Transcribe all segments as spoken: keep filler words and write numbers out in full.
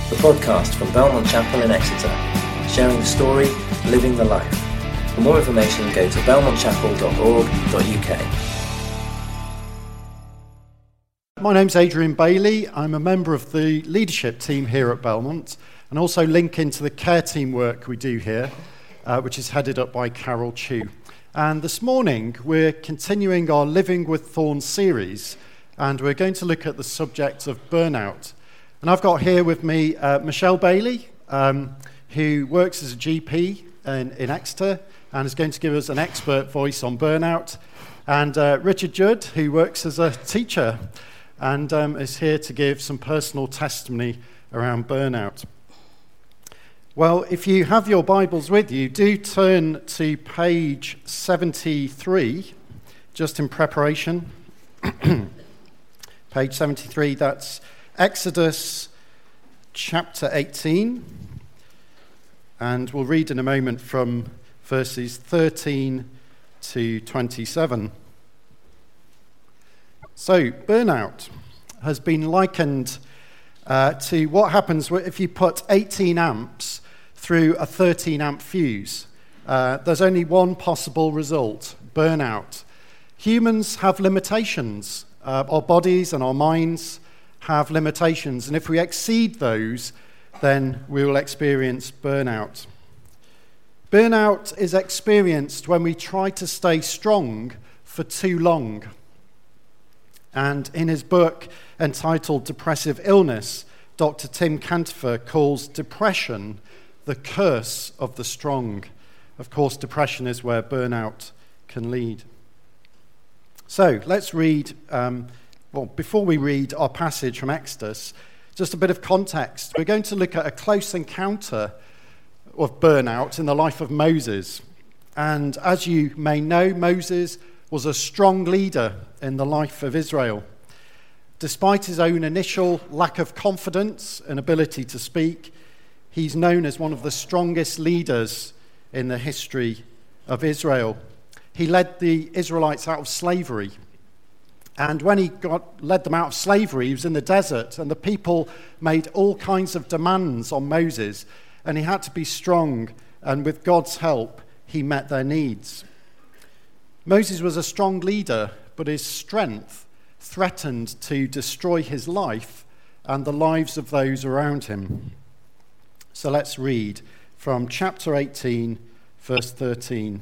the podcast from Belmont Chapel in Exeter, sharing the story, living the life. For more information, go to belmont chapel dot org dot u k. My name's Adrian Bailey. I'm a member of the leadership team here at Belmont and also link into the care team work we do here, uh, which is headed up by Carol Chew. And this morning, we're continuing our Living with Thorns series, and we're going to look at the subject of burnout. And I've got here with me uh, Michelle Bailey, um, who works as a G P in, in Exeter and is going to give us an expert voice on burnout, and uh, Richard Judd, who works as a teacher and um, is here to give some personal testimony around burnout. Well, if you have your Bibles with you, do turn to page seventy-three, just in preparation. Page seventy-three, that's Exodus chapter eighteen, and we'll read in a moment from verses thirteen to twenty-seven. So, burnout has been likened uh, to what happens if you put eighteen amps through a thirteen amp fuse. Uh, there's only one possible result: burnout. Humans have limitations. Uh, our bodies and our minds have limitations, and if we exceed those, then we will experience burnout. Burnout is experienced when we try to stay strong for too long. And in his book entitled Depressive Illness, Doctor Tim Cantifer calls depression the curse of the strong. Of course, depression is where burnout can lead. So let's read, um, well, before we read our passage from Exodus, just a bit of context. We're going to look at a close encounter of burnout in the life of Moses. And as you may know, Moses was a strong leader in the life of Israel. Despite his own initial lack of confidence and ability to speak, he's known as one of the strongest leaders in the history of Israel. He led the Israelites out of slavery. And when he got, led them out of slavery, he was in the desert, and the people made all kinds of demands on Moses, and he had to be strong, and with God's help, he met their needs. Moses was a strong leader, but his strength threatened to destroy his life and the lives of those around him. So let's read from chapter eighteen, verse thirteen.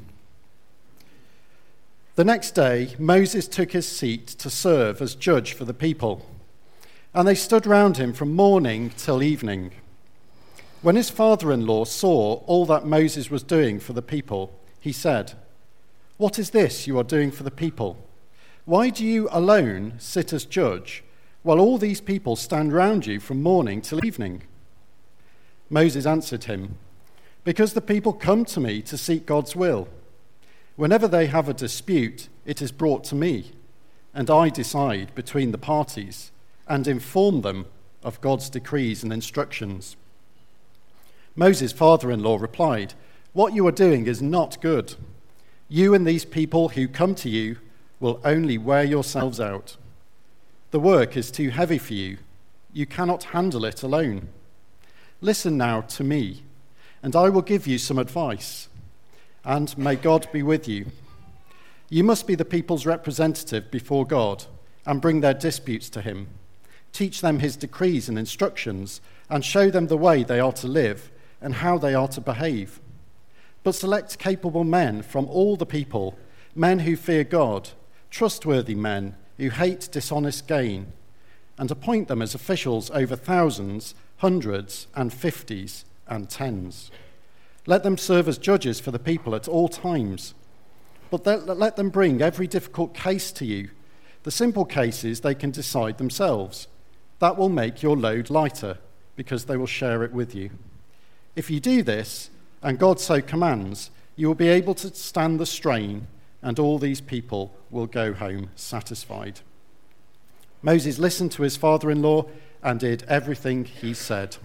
The next day, Moses took his seat to serve as judge for the people, and they stood round him from morning till evening. When his father-in-law saw all that Moses was doing for the people, he said, "What is this you are doing for the people? Why do you alone sit as judge, while all these people stand round you from morning till evening?" Moses answered him, "Because the people come to me to seek God's will. Whenever they have a dispute, it is brought to me, and I decide between the parties and inform them of God's decrees and instructions." Moses' father-in-law replied, "What you are doing is not good. You and these people who come to you will only wear yourselves out. The work is too heavy for you. You cannot handle it alone. Listen now to me, and I will give you some advice. And may God be with you. You must be the people's representative before God and bring their disputes to him. Teach them his decrees and instructions and show them the way they are to live and how they are to behave. But select capable men from all the people, men who fear God, trustworthy men who hate dishonest gain, and appoint them as officials over thousands, hundreds, and fifties, and tens. Let them serve as judges for the people at all times. But let them bring every difficult case to you. The simple cases they can decide themselves. That will make your load lighter, because they will share it with you. If you do this, and God so commands, you will be able to stand the strain, and all these people will go home satisfied." Moses listened to his father-in-law and did everything he said.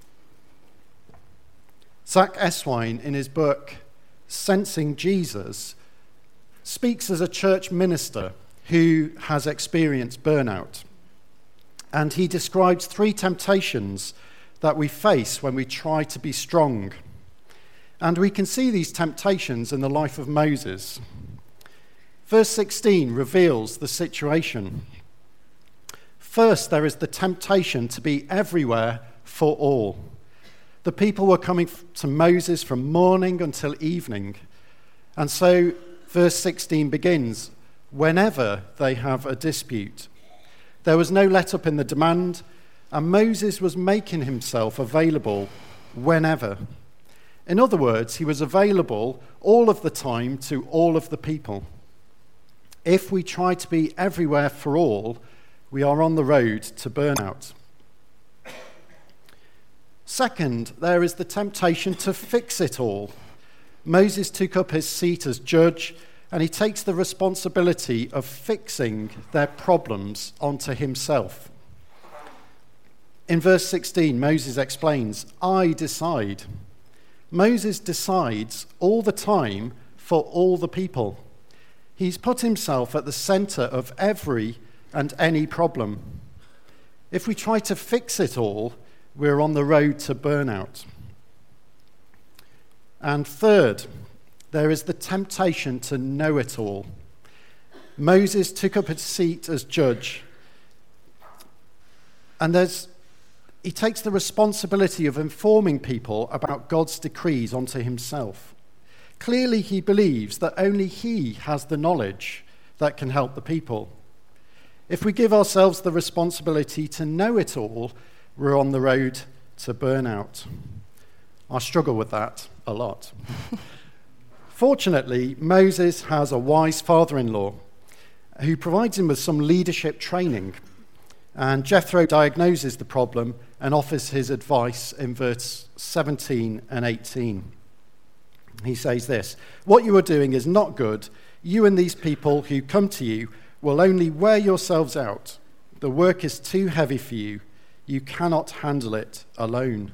Zach Eswine, in his book Sensing Jesus, speaks as a church minister who has experienced burnout. And he describes three temptations that we face when we try to be strong. And we can see these temptations in the life of Moses. Verse sixteen reveals the situation. First, there is the temptation to be everywhere for all. The people were coming to Moses from morning until evening. And so verse sixteen begins, whenever they have a dispute. There was no let up in the demand, and Moses was making himself available whenever. In other words, he was available all of the time to all of the people. If we try to be everywhere for all, we are on the road to burnout. Second, there is the temptation to fix it all. Moses took up his seat as judge, and he takes the responsibility of fixing their problems onto himself. In verse sixteen, Moses explains, I decide. Moses decides all the time for all the people. He's put himself at the center of every and any problem. If we try to fix it all, we're on the road to burnout. And third, there is the temptation to know it all. Moses took up his seat as judge, and there's, he takes the responsibility of informing people about God's decrees onto himself. Clearly, he believes that only he has the knowledge that can help the people. If we give ourselves the responsibility to know it all, we're on the road to burnout. I struggle with that a lot. Fortunately, Moses has a wise father-in-law who provides him with some leadership training. And Jethro diagnoses the problem and offers his advice in verse seventeen and eighteen. He says this, what you are doing is not good. You and these people who come to you will only wear yourselves out. The work is too heavy for you. You cannot handle it alone.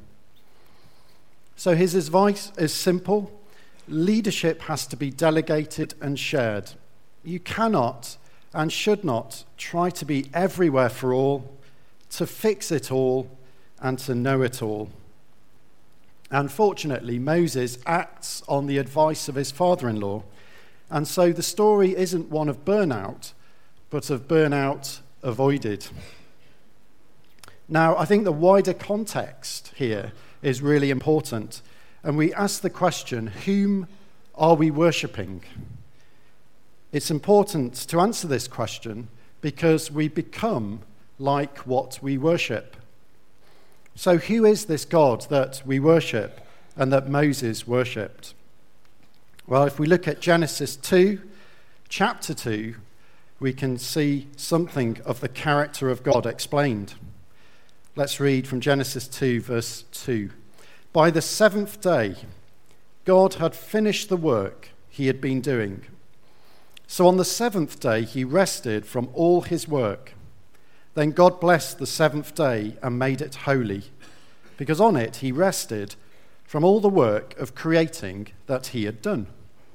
So his advice is simple. Leadership has to be delegated and shared. You cannot and should not try to be everywhere for all, to fix it all, and to know it all. Unfortunately, Moses acts on the advice of his father-in-law, and so the story isn't one of burnout, but of burnout avoided. Now, I think the wider context here is really important, and we ask the question, whom are we worshipping? It's important to answer this question because we become like what we worship. So who is this God that we worship and that Moses worshipped? Well, if we look at Genesis two, chapter two, we can see something of the character of God explained. Let's read from Genesis two, verse two. By the seventh day, God had finished the work he had been doing. So on the seventh day, he rested from all his work. Then God blessed the seventh day and made it holy, because on it he rested from all the work of creating that he had done.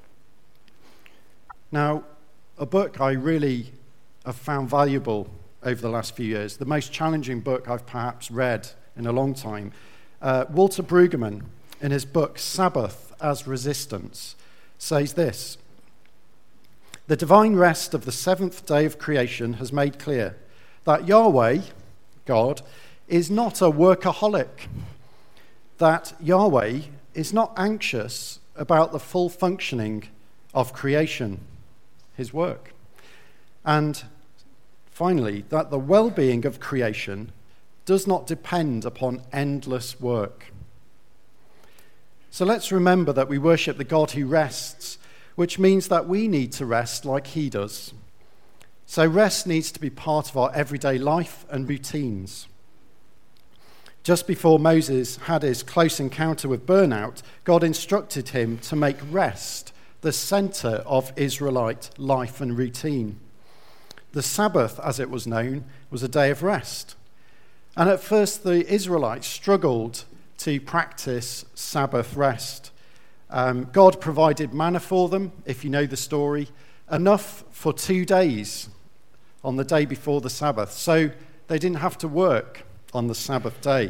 Now, a book I really have found valuable over the last few years, the most challenging book I've perhaps read in a long time, uh, Walter Brueggemann, in his book Sabbath as Resistance, says this: the divine rest of the seventh day of creation has made clear that Yahweh, God, is not a workaholic, that Yahweh is not anxious about the full functioning of creation, his work. And finally, that the well-being of creation does not depend upon endless work. So let's remember that we worship the God who rests, which means that we need to rest like he does. So rest needs to be part of our everyday life and routines. Just before Moses had his close encounter with burnout, God instructed him to make rest the center of Israelite life and routine. The Sabbath, as it was known, was a day of rest. And at first the Israelites struggled to practice Sabbath rest. Um, God provided manna for them, if you know the story, enough for two days on the day before the Sabbath. So they didn't have to work on the Sabbath day.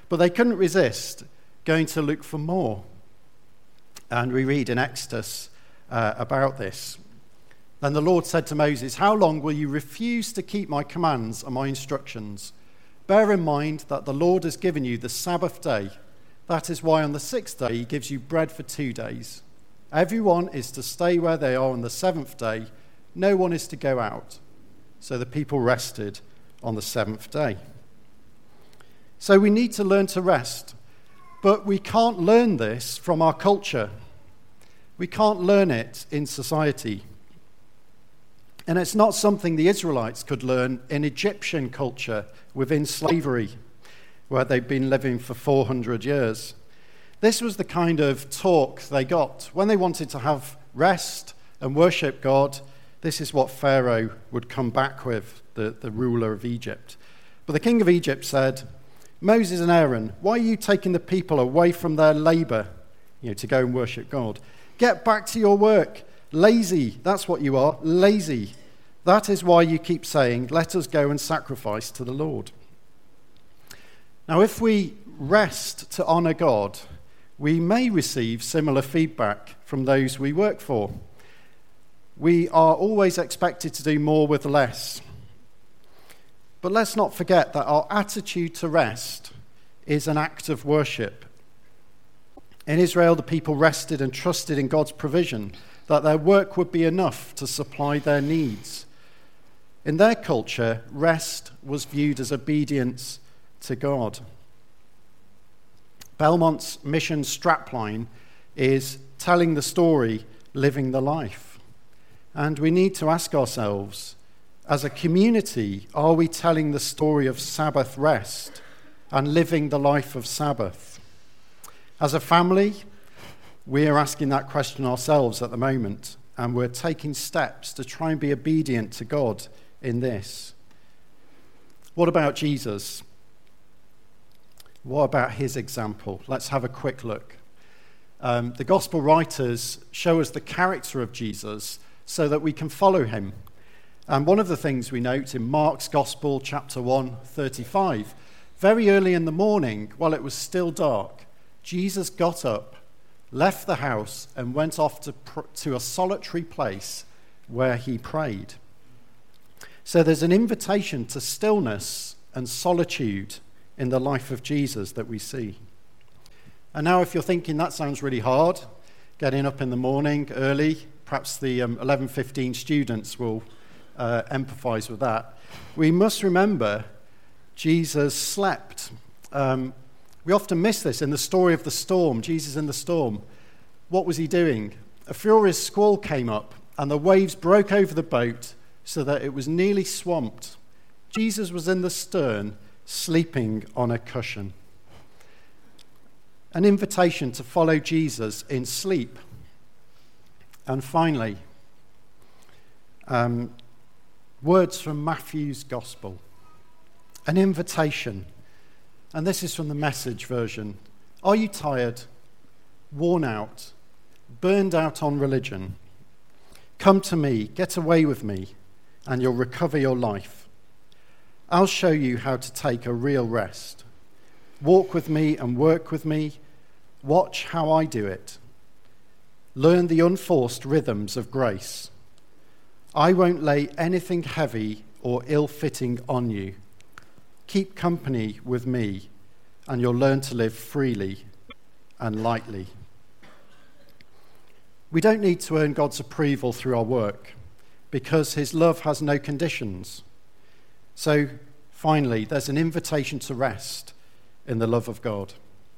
But they couldn't resist going to look for more. And we read in Exodus uh, about this. Then the Lord said to Moses, "How long will you refuse to keep my commands and my instructions? Bear in mind that the Lord has given you the Sabbath day. That is why on the sixth day he gives you bread for two days. Everyone is to stay where they are on the seventh day. No one is to go out." So the people rested on the seventh day. So we need to learn to rest. But we can't learn this from our culture. We can't learn it in society. And it's not something the Israelites could learn in Egyptian culture within slavery, where they've been living for four hundred years. This was the kind of talk they got. When they wanted to have rest and worship God, this is what Pharaoh would come back with, the, the ruler of Egypt. But the king of Egypt said, "Moses and Aaron, why are you taking the people away from their labor, you know, to go and worship God? Get back to your work. Lazy, that's what you are, lazy. That is why you keep saying, 'Let us go and sacrifice to the Lord.'" Now, if we rest to honor God, we may receive similar feedback from those we work for. We are always expected to do more with less. But let's not forget that our attitude to rest is an act of worship. In Israel, the people rested and trusted in God's provision, that their work would be enough to supply their needs. In their culture, rest was viewed as obedience to God. Belmont's mission strapline is telling the story, living the life. And we need to ask ourselves, as a community, are we telling the story of Sabbath rest and living the life of Sabbath? As a family, we are asking that question ourselves at the moment, and we're taking steps to try and be obedient to God in this. What about Jesus? What about his example? Let's have a quick look. Um, the gospel writers show us the character of Jesus so that we can follow him. And one of the things we note in Mark's Gospel, chapter one, thirty-five, very early in the morning, while it was still dark, Jesus got up, left the house, and went off to, pr- to a solitary place where he prayed. So there's an invitation to stillness and solitude in the life of Jesus that we see. And now if you're thinking that sounds really hard, getting up in the morning early, perhaps the um, eleven fifteen students will uh, empathize with that. We must remember Jesus slept. Um, we often miss this in the story of the storm, Jesus in the storm. What was he doing? A furious squall came up and the waves broke over the boat so that it was nearly swamped. Jesus was in the stern, sleeping on a cushion. An invitation to follow Jesus in sleep. And finally, um, words from Matthew's Gospel. An invitation. And this is from the Message version. Are you tired, worn out, burned out on religion? Come to me, get away with me, and you'll recover your life. I'll show you how to take a real rest. Walk with me and work with me. Watch how I do it. Learn the unforced rhythms of grace. I won't lay anything heavy or ill-fitting on you. Keep company with me, and you'll learn to live freely and lightly. We don't need to earn God's approval through our work, because his love has no conditions. So, finally, there's an invitation to rest in the love of God.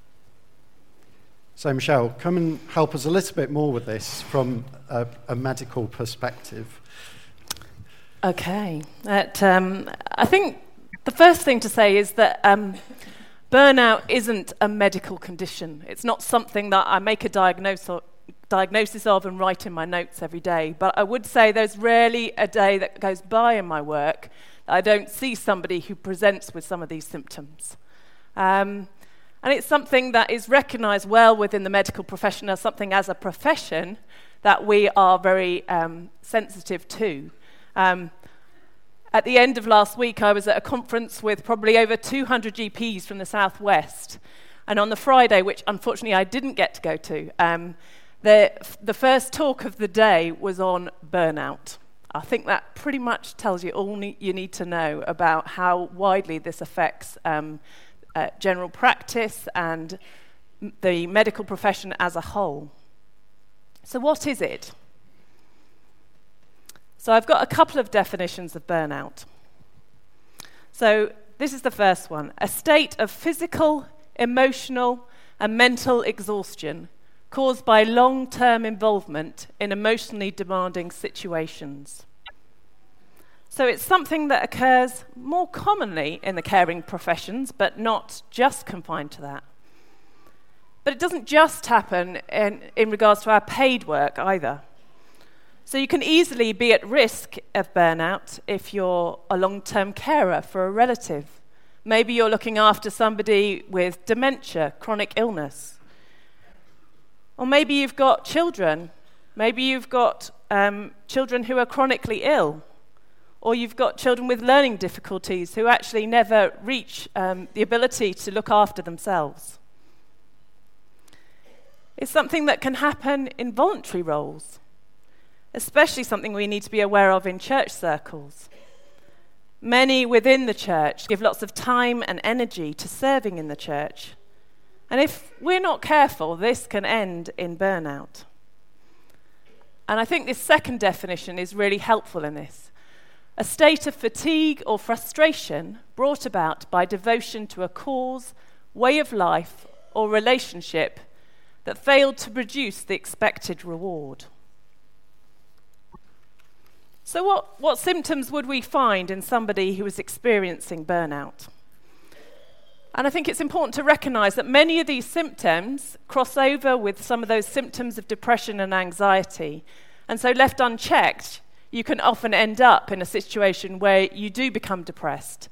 So, Michelle, come and help us a little bit more with this from a, a medical perspective. Okay. That, um, I think the first thing to say is that um, burnout isn't a medical condition. It's not something that I make a diagnosis diagnosis of and write in my notes every day. But I would say there's rarely a day that goes by in my work that I don't see somebody who presents with some of these symptoms. Um, and it's something that is recognised well within the medical profession as something as a profession that we are very um, sensitive to. Um, At the end of last week, I was at a conference with probably over two hundred G Ps from the Southwest. And on the Friday, which unfortunately I didn't get to go to, um, the, the first talk of the day was on burnout. I think that pretty much tells you all ne- you need to know about how widely this affects um, uh, general practice and m- the medical profession as a whole. So what is it? So I've got a couple of definitions of burnout. So this is the first one: a state of physical, emotional, and mental exhaustion caused by long-term involvement in emotionally demanding situations. So it's something that occurs more commonly in the caring professions, but not just confined to that. But it doesn't just happen in, in regards to our paid work either. So you can easily be at risk of burnout if you're a long-term carer for a relative. Maybe you're looking after somebody with dementia, chronic illness. Or maybe you've got children. Maybe you've got um, children who are chronically ill. Or you've got children with learning difficulties who actually never reach um, the ability to look after themselves. It's something that can happen in voluntary roles, especially something we need to be aware of in church circles. Many within the church give lots of time and energy to serving in the church. And if we're not careful, this can end in burnout. And I think this second definition is really helpful in this. A state of fatigue or frustration brought about by devotion to a cause, way of life, or relationship that failed to produce the expected reward. So what, what symptoms would we find in somebody who is experiencing burnout? And I think it's important to recognize that many of these symptoms cross over with some of those symptoms of depression and anxiety. And so left unchecked, you can often end up in a situation where you do become depressed.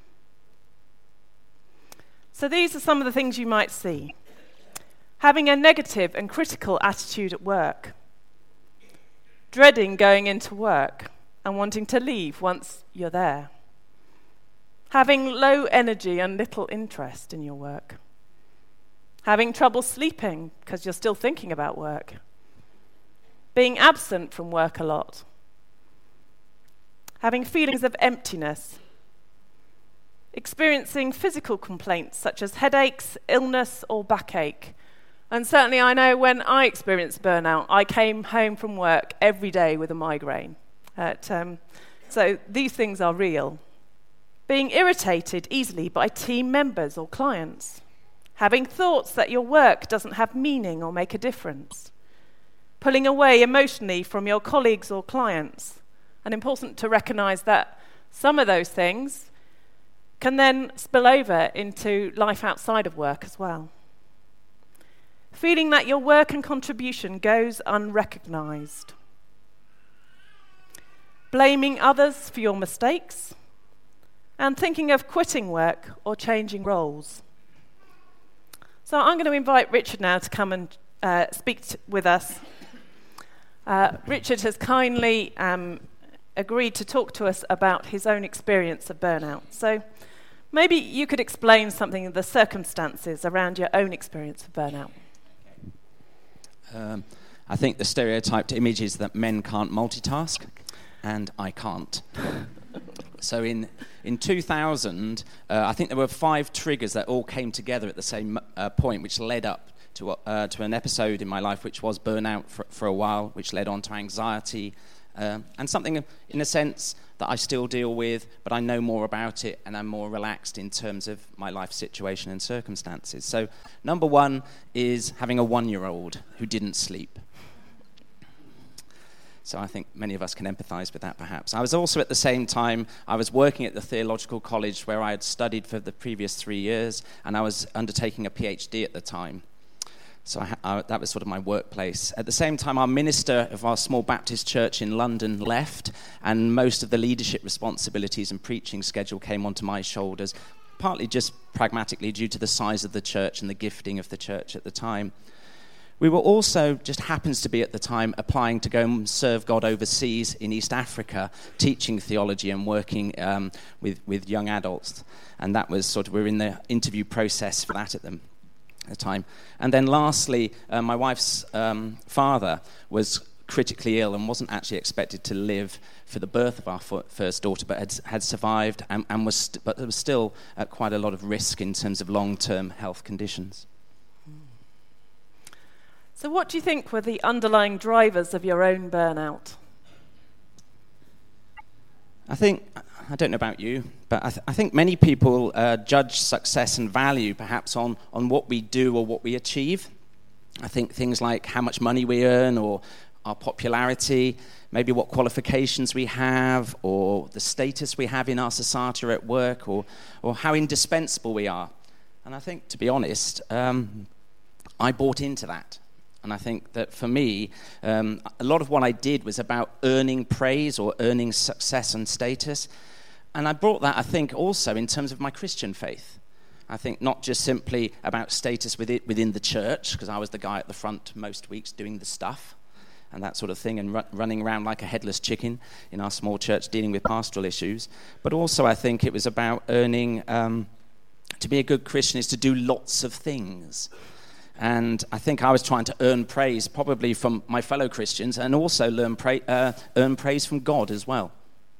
So these are some of the things you might see. Having a negative and critical attitude at work. Dreading going into work and wanting to leave once you're there. Having low energy and little interest in your work. Having trouble sleeping because you're still thinking about work. Being absent from work a lot. Having feelings of emptiness. Experiencing physical complaints such as headaches, illness, or backache. And certainly I know when I experienced burnout, I came home from work every day with a migraine. At, um, so these things are real. Being irritated easily by team members or clients. Having thoughts that your work doesn't have meaning or make a difference. Pulling away emotionally from your colleagues or clients. And important to recognize that some of those things can then spill over into life outside of work as well. Feeling that your work and contribution goes unrecognized. Blaming others for your mistakes. And thinking of quitting work or changing roles. So I'm going to invite Richard now to come and uh, speak t- with us. Uh, Richard has kindly um, agreed to talk to us about his own experience of burnout. So maybe you could explain something of the circumstances around your own experience of burnout. Um, I think the stereotyped image is that men can't multitask, and I can't. So in in two thousand, uh, I think there were five triggers that all came together at the same uh, point, which led up to uh, to an episode in my life, which was burnout for, for a while, which led on to anxiety, uh, and something in a sense that I still deal with, but I know more about it, and I'm more relaxed in terms of my life situation and circumstances. So number one is having a one-year-old who didn't sleep. So I think many of us can empathize with that, perhaps. I was also, at the same time, I was working at the theological college where I had studied for the previous three years, and I was undertaking a PhD at the time. So I, I, that was sort of my workplace. At the same time, our minister of our small Baptist church in London left, and most of the leadership responsibilities and preaching schedule came onto my shoulders, partly just pragmatically due to the size of the church and the gifting of the church at the time. We were also, just happens to be at the time, applying to go and serve God overseas in East Africa, teaching theology and working um, with, with young adults. And that was sort of, we were in the interview process for that at the, at the time. And then lastly, uh, my wife's um, father was critically ill and wasn't actually expected to live for the birth of our first daughter, but had, had survived and, and was, st- but there was still at quite a lot of risk in terms of long-term health conditions. So what do you think were the underlying drivers of your own burnout? I think, I don't know about you, but I, th- I think many people uh, judge success and value perhaps on, on what we do or what we achieve. I think things like how much money we earn or our popularity, maybe what qualifications we have or the status we have in our society or at work or, or how indispensable we are. And I think, to be honest, um, I bought into that. And I think that for me, um, a lot of what I did was about earning praise or earning success and status. And I brought that, I think, also in terms of my Christian faith. I think not just simply about status within, within the church, because I was the guy at the front most weeks doing the stuff and that sort of thing, and ru- running around like a headless chicken in our small church dealing with pastoral issues. But also I think it was about earning, um, to be a good Christian is to do lots of things. And I think I was trying to earn praise probably from my fellow Christians and also learn pra- uh, earn praise from God as well.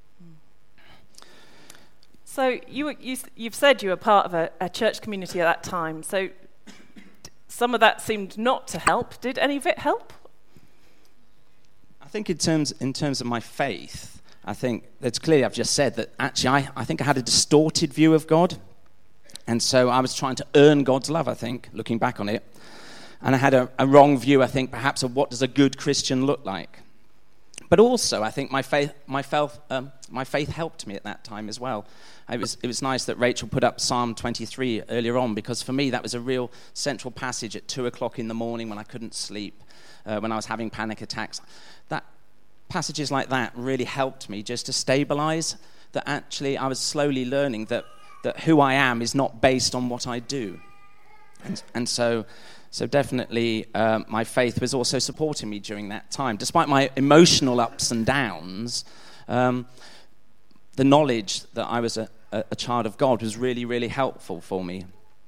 So you, you, you've said you were part of a, a church community at that time. So some of that seemed not to help. Did any of it help? I think in terms in terms of my faith, I think it's clear I've just said that actually I, I think I had a distorted view of God. And so I was trying to earn God's love, I think, looking back on it. And I had a, a wrong view, I think, perhaps of what does a good Christian look like. But also, I think my faith, my faith, um, my faith helped me at that time as well. It was, it was nice that Rachel put up Psalm twenty-three earlier on, because for me that was a real central passage at two o'clock in the morning when I couldn't sleep, uh, when I was having panic attacks. That passages like that really helped me just to stabilize that actually I was slowly learning that that who I am is not based on what I do. And, and so so definitely uh, my faith was also supporting me during that time. Despite my emotional ups and downs, um, the knowledge that I was a, a, a child of God was really, really helpful for me.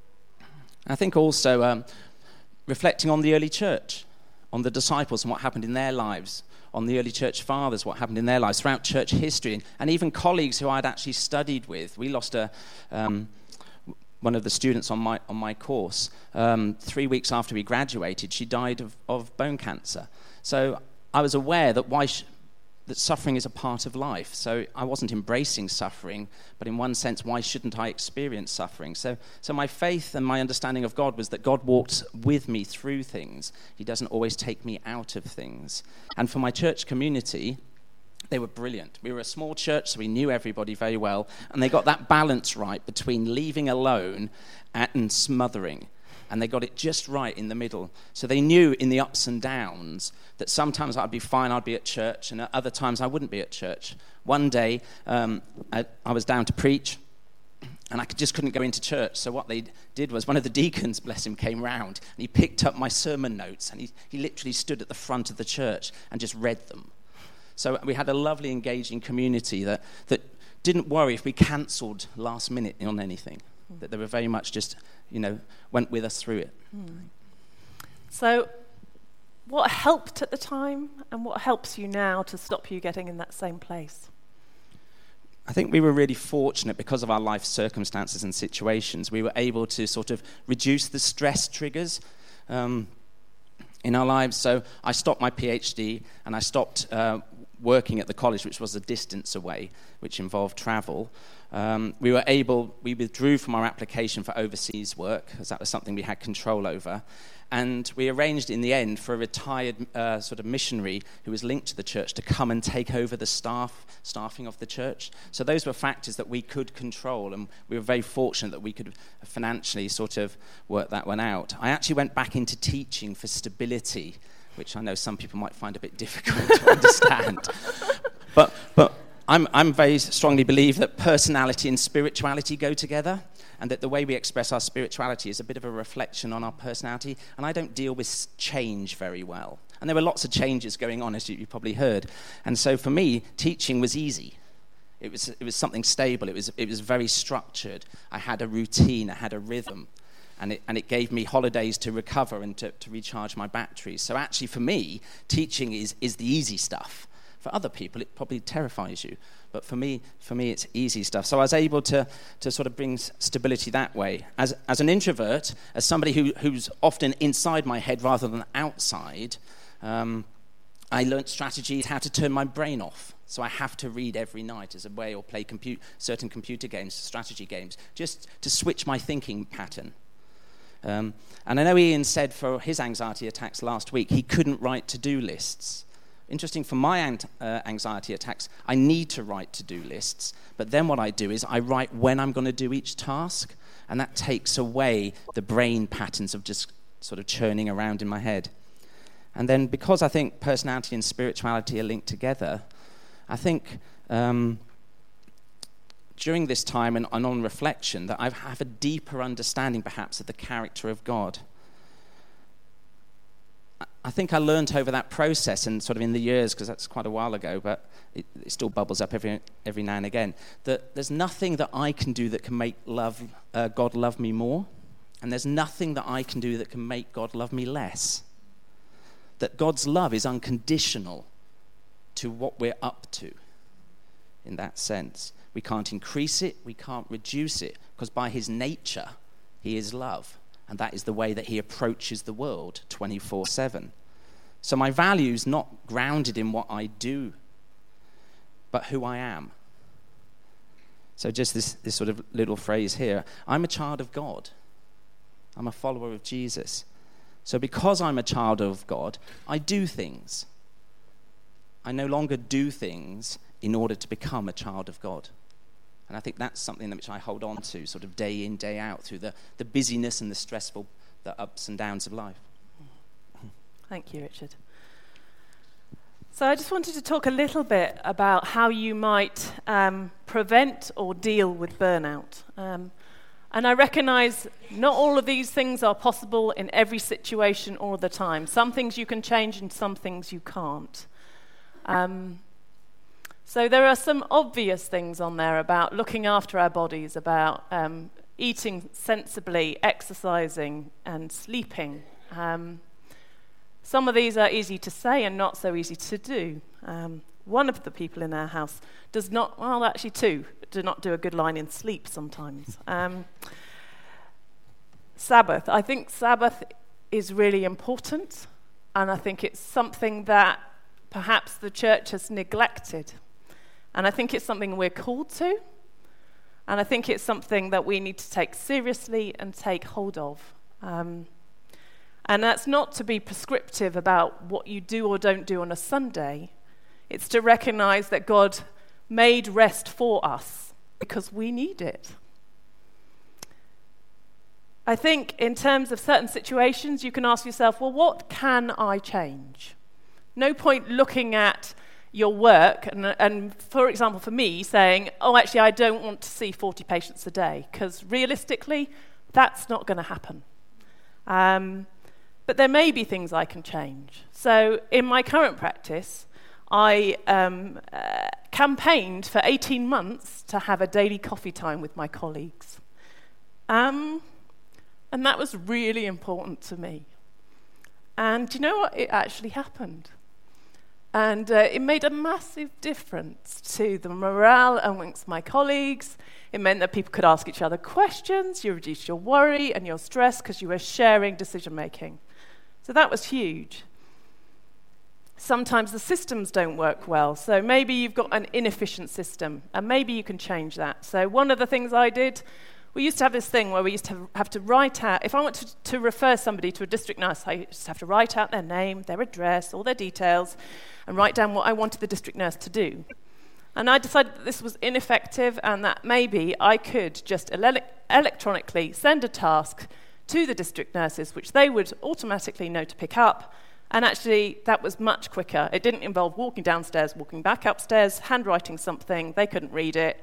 I think also um, reflecting on the early church, on the disciples and what happened in their lives, on the early church fathers, what happened in their lives, throughout church history, and, and even colleagues who I'd actually studied with. We lost a um, one of the students on my on my course. Um, three weeks after we graduated, she died of, of bone cancer. So I was aware that why sh- that suffering is a part of life. So I wasn't embracing suffering, but in one sense, why shouldn't I experience suffering? So, so my faith and my understanding of God was that God walks with me through things. He doesn't always take me out of things. And for my church community, they were brilliant. We were a small church, so we knew everybody very well, and they got that balance right between leaving alone and smothering. And they got it just right in the middle. So they knew in the ups and downs that sometimes I'd be fine, I'd be at church, and at other times I wouldn't be at church. One day, um, I, I was down to preach, and I just couldn't go into church. So what they did was one of the deacons, bless him, came round, and he picked up my sermon notes, and he, he literally stood at the front of the church and just read them. So we had a lovely, engaging community that, that didn't worry if we cancelled last minute on anything, mm. that they were very much just, you know, went with us through it. Mm. So what helped at the time and what helps you now to stop you getting in that same place? I think we were really fortunate because of our life circumstances and situations. We were able to sort of reduce the stress triggers um, in our lives. So I stopped my PhD and I stopped uh, working at the college, which was a distance away, which involved travel. Um, we were able, we withdrew from our application for overseas work, because that was something we had control over. And we arranged in the end for a retired uh, sort of missionary who was linked to the church to come and take over the staff, staffing of the church. So those were factors that we could control, and we were very fortunate that we could financially sort of work that one out. I actually went back into teaching for stability, which I know some people might find a bit difficult to understand. But but I'm I'm very strongly believe that personality and spirituality go together. and that the way we express our spirituality is a bit of a reflection on our personality, and I don't deal with change very well. And there were lots of changes going on, as you, you probably heard. And so for me, teaching was easy. It was it was something stable. It was it was very structured. I had a routine. I had a rhythm. And it, and it gave me holidays to recover and to, to recharge my batteries. So actually, for me, teaching is, is the easy stuff. For other people, it probably terrifies you. But for me, for me, it's easy stuff. So I was able to, to sort of bring stability that way. As as an introvert, as somebody who, who's often inside my head rather than outside, um, I learnt strategies how to turn my brain off. So I have to read every night as a way, or play compute, certain computer games, strategy games, just to switch my thinking pattern. Um, and I know Ian said for his anxiety attacks last week, he couldn't write to-do lists. Interesting, for my an- uh, anxiety attacks, I need to write to-do lists. But then what I do is I write when I'm going to do each task. And that takes away the brain patterns of just sort of churning around in my head. And then because I think personality and spirituality are linked together, I think... Um, during this time and, and on reflection, that I have a deeper understanding, perhaps, of the character of God. I think I learned over that process and sort of in the years, because that's quite a while ago, but it, it still bubbles up every every now and again, that there's nothing that I can do that can make love uh, God love me more, and there's nothing that I can do that can make God love me less. That God's love is unconditional to what we're up to, in that sense. We can't increase it, we can't reduce it, because by his nature, he is love. And that is the way that he approaches the world twenty-four seven. So my value is not grounded in what I do, but who I am. So just this, this sort of little phrase here, I'm a child of God. I'm a follower of Jesus. So because I'm a child of God, I do things. I no longer do things in order to become a child of God. And I think that's something that which I hold on to sort of day in, day out through the, the busyness and the stressful, the ups and downs of life. Thank you, Richard. So I just wanted to talk a little bit about how you might um, prevent or deal with burnout. Um, and I recognise not all of these things are possible in every situation all the time. Some things you can change and some things you can't. Um, So there are some obvious things on there about looking after our bodies, about um, eating sensibly, exercising, and sleeping. Um, some of these are easy to say and not so easy to do. Um, one of the people in our house does not, well, actually two, do not do a good line in sleep sometimes. Um, Sabbath. I think Sabbath is really important, and I think it's something that perhaps the church has neglected. And I think it's something we're called to, and I think it's something that we need to take seriously and take hold of. Um, and that's not to be prescriptive about what you do or don't do on a Sunday. It's to recognize that God made rest for us because we need it. I think in terms of certain situations, you can ask yourself, well, what can I change? No point looking at your work, and, and for example, for me, saying, oh, actually, I don't want to see forty patients a day, because realistically, that's not going to happen. Um, but there may be things I can change. So in my current practice, I um, uh, campaigned for eighteen months to have a daily coffee time with my colleagues. Um, and that was really important to me. And do you know what? It actually happened. And uh, it made a massive difference to the morale amongst my colleagues. It meant that people could ask each other questions. You reduced your worry and your stress because you were sharing decision-making. So that was huge. Sometimes the systems don't work well. So maybe you've got an inefficient system, and maybe you can change that. So one of the things I did, we used to have this thing where we used to have to write out, if I want to, to refer somebody to a district nurse, I just have to write out their name, their address, all their details, and write down what I wanted the district nurse to do. And I decided that this was ineffective and that maybe I could just ele- electronically send a task to the district nurses, which they would automatically know to pick up. And actually, that was much quicker. It didn't involve walking downstairs, walking back upstairs, handwriting something. They couldn't read it.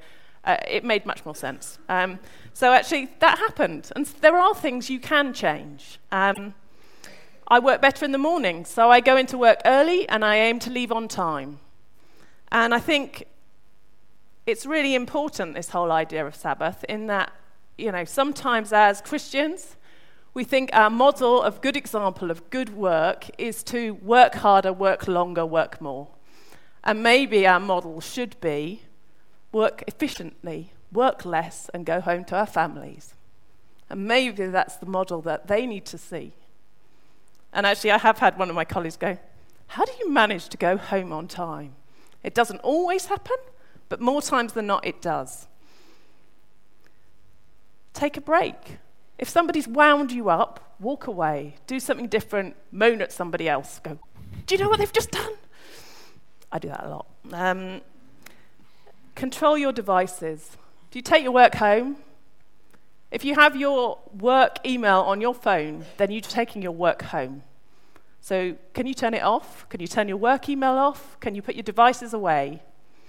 Uh, it made much more sense. Um, so actually, that happened. And there are things you can change. Um, I work better in the morning, so I go into work early and I aim to leave on time. And I think it's really important, this whole idea of Sabbath, in that, you know, sometimes as Christians, we think our model of good example of good work is to work harder, work longer, work more. And maybe our model should be work efficiently, work less, and go home to our families. And maybe that's the model that they need to see. And actually, I have had one of my colleagues go, how do you manage to go home on time? It doesn't always happen, but more times than not, it does. Take a break. If somebody's wound you up, walk away, do something different, moan at somebody else, go, do you know what they've just done? I do that a lot. Um, control your devices. If you take your work home, if you have your work email on your phone, then you're taking your work home. So can you turn it off? Can you turn your work email off? Can you put your devices away?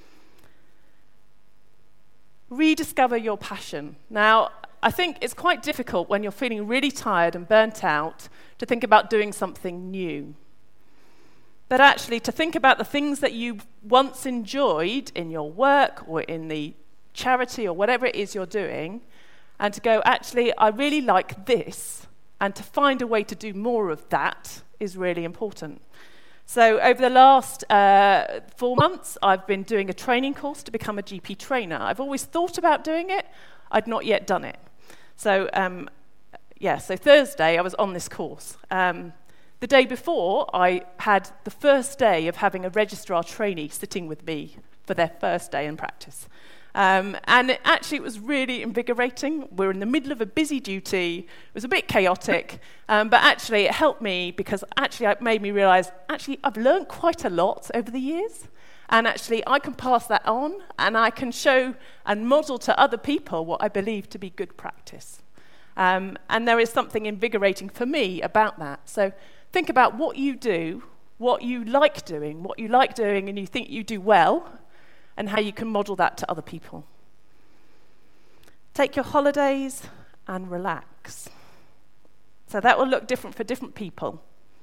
Rediscover your passion. Now, I think it's quite difficult when you're feeling really tired and burnt out to think about doing something new. But actually, to think about the things that you once enjoyed in your work or in the charity or whatever it is you're doing, and to go, actually, I really like this, and to find a way to do more of that is really important. So over the last uh, four months, I've been doing a training course to become a G P trainer. I've always thought about doing it. I'd not yet done it. So, um, yeah, so Thursday I was on this course. Um, the day before, I had the first day of having a registrar trainee sitting with me for their first day in practice. Um, and it, actually, it was really invigorating. We're in the middle of a busy duty. It was a bit chaotic, um, but actually it helped me because actually it made me realise, actually, I've learned quite a lot over the years. And actually, I can pass that on, and I can show and model to other people what I believe to be good practice. Um, and there is something invigorating for me about that. So think about what you do, what you like doing, what you like doing and you think you do well, and how you can model that to other people. Take your holidays and relax. So that will look different for different people.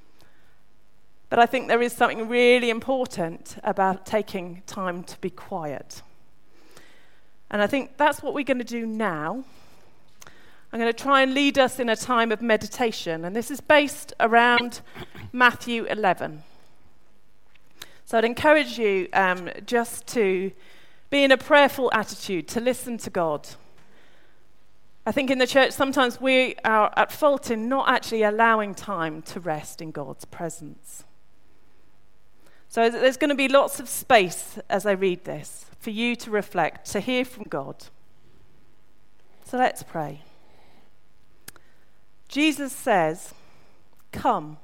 But I think there is something really important about taking time to be quiet. And I think that's what we're going to do now. I'm going to try and lead us in a time of meditation. And this is based around Matthew eleven. So I'd encourage you um, just to be in a prayerful attitude, to listen to God. I think in the church sometimes we are at fault in not actually allowing time to rest in God's presence. So there's going to be lots of space as I read this for you to reflect, to hear from God. So let's pray. Jesus says, "Come.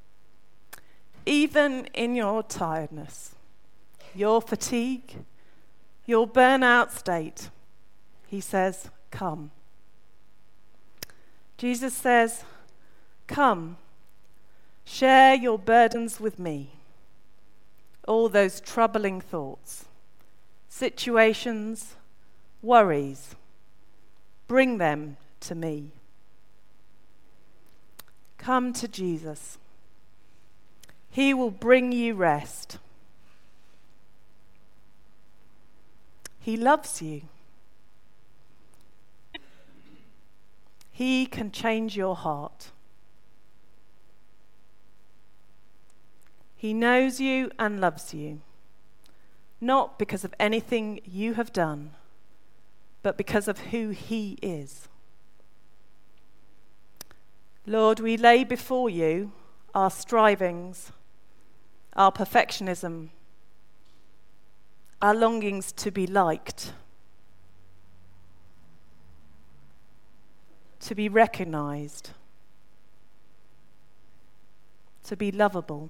Even in your tiredness, your fatigue, your burnout state," he says, "Come." Jesus says, "Come, share your burdens with me." All those troubling thoughts, situations, worries, bring them to me. Come to Jesus. He will bring you rest. He loves you. He can change your heart. He knows you and loves you, not because of anything you have done, but because of who he is. Lord, we lay before you our strivings, our perfectionism, our longings to be liked, to be recognized, to be lovable.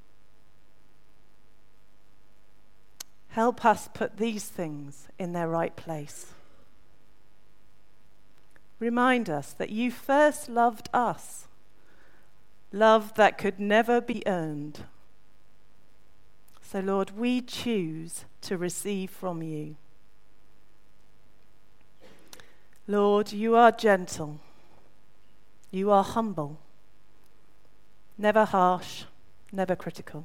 Help us put these things in their right place. Remind us that you first loved us, love that could never be earned. So, Lord, we choose to receive from you. Lord, you are gentle. You are humble. Never harsh, never critical.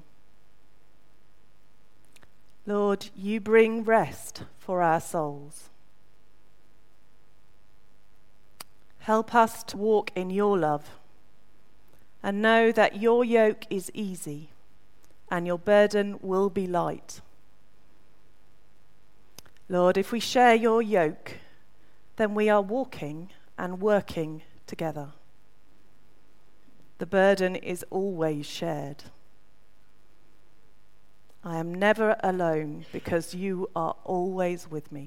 Lord, you bring rest for our souls. Help us to walk in your love and know that your yoke is easy and your burden will be light. Lord, if we share your yoke, then we are walking and working together. The burden is always shared. I am never alone because you are always with me.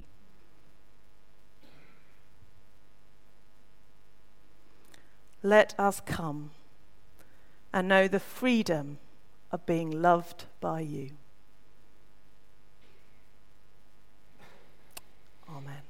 Let us come and know the freedom of being loved by you. Amen.